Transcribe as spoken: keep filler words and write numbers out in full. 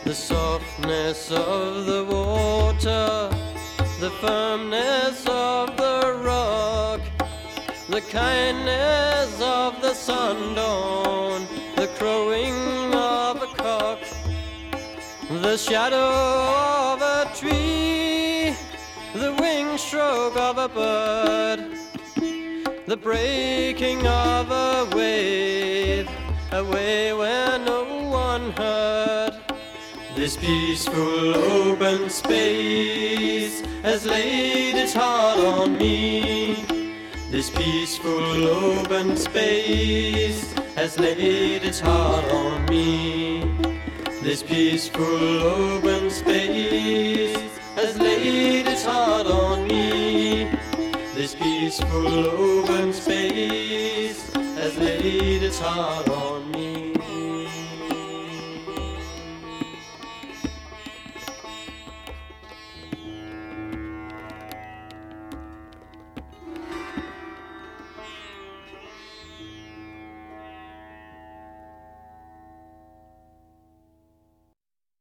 The softness of the water, the firmness of the rock, the kindness of the sundawn, the crowing of a cock, the shadow of a tree, the wing stroke of a bird, the breaking of a wave, a wave where no one heard. This peaceful open space has laid its heart on me. This peaceful open space has laid its heart on me. This peaceful open space has laid its heart on me. This peaceful open space has laid its heart on me.